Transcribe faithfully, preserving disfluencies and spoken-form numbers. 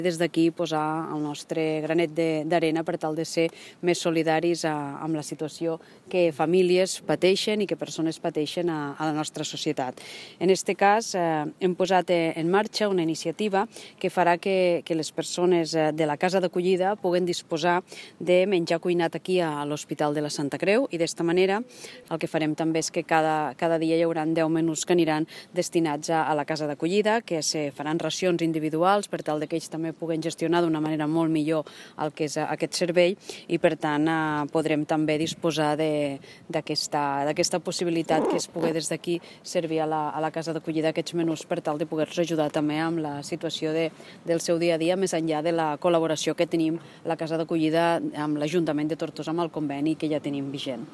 Des d'aquí posar el nostre granet d'arena per tal de ser més solidaris amb la situació que famílies pateixen i que persones pateixen a la nostra societat. En aquest cas hem posat en marxa una iniciativa que farà que les persones de la casa d'acollida puguen disposar de menjar cuinat aquí a l'Hospital de la Santa Creu i d'esta manera el que farem també és que cada, cada dia hi haurà deu menús que aniran destinats a, a la casa d'acollida, que se faran racions individuals per tal que ells també puguen gestionar d'una manera molt millor el que és aquest servei i per tant eh, podrem també disposar d'aquesta possibilitat que es pugui des d'aquí servir a la, a la casa d'acollida aquests menús per tal de poder-los ajudar també amb la situació de, del seu dia a dia, més enllà de la col·laboració que tenim la casa d'acollida amb l'Ajuntament de Tortosa amb el conveni que ja tenim vigent.